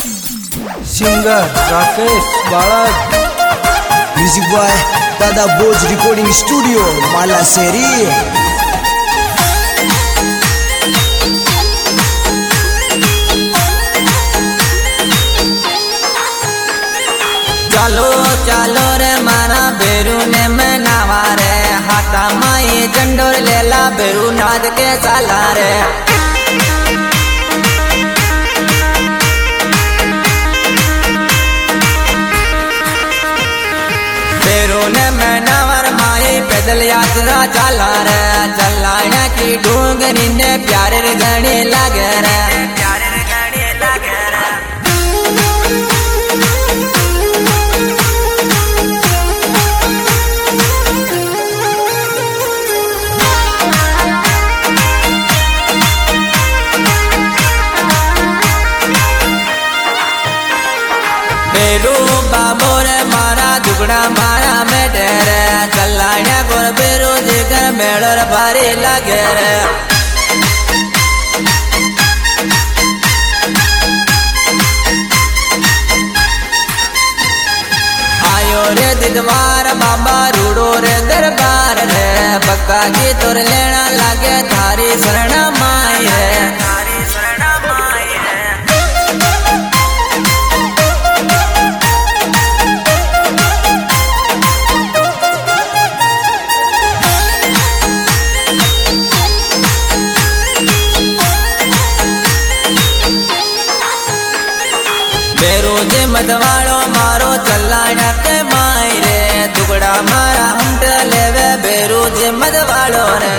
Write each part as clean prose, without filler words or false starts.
Singer Rakesh बाळद, music boy दादा बोज रिकॉर्डिंग स्टूडियो माला शेरी। चालो चालो रे मारा बेरू ने मैं नावा रे, हाथा माई झंडोर लेला बेरू नाद के साला रे। बेरू ने मैं नावर माई पैदल यात्रा चला रे, चलाने की डूंगरी ने प्यारे घड़ी लगे रे। बेरू बाबो रे मारा दुगड़ा मारा में डेरे, चलाया गोर बेरू जिगर मेड़र भारी लगे रे। आयो रे दिदवार बाबा रूड़ो रे दरबार रे, बक्का की तुर लेना लगे थारी शरण माई है। बेरोजे मदवाड़ो मारो चलाना के माई रे, दुगड़ा मारा हमट लेवे बेरोजे मदवाड़ो रे।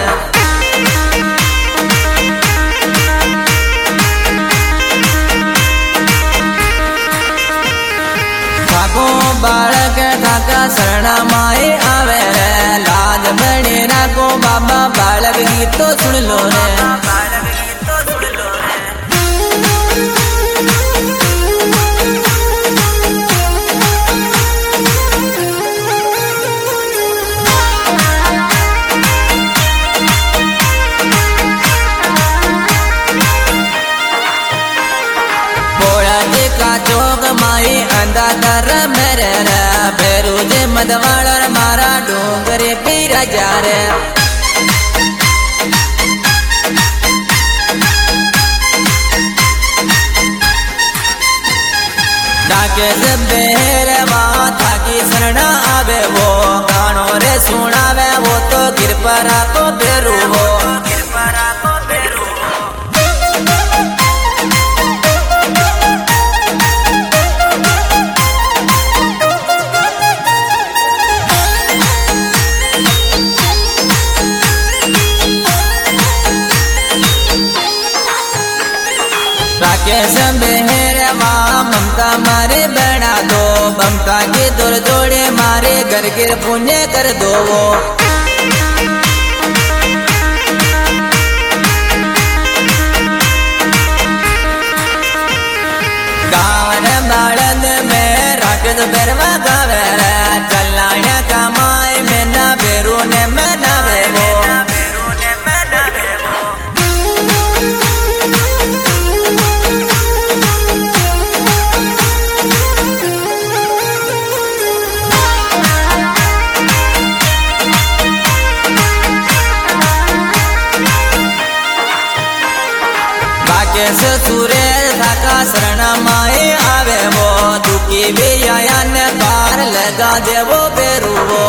थाको बालक थाका शरणा माई आवे रे, लाज बड़ी राखो बाबा बालक गीत तो सुन लो रे। का चौक माई अंधा कर मेरे रे, बेरूजे मदवाड़ मारा डूंगरे पीर जा रे। डाके से बेर माथा की शरणा आवे वो, गानो रे सुनावे वो तो गिरपरा को बेरू वो। राकेश बेहर माँ ममता मारे बना दो, ममता के दूर जोड़े मारे घर गिर पुण्य कर दो वो। गाँव बाड़द में राकेश बेरवा गावे रे, चलाने का माई में ना बेरू ने मैं नावे वो। सूर्य थाका शरण माए आवे वो, दुखी भी आया ने पार लगा दे वो बेरू वो।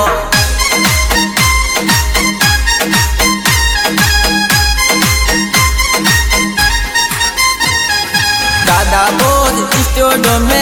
दादा बोझ स्टूडियो में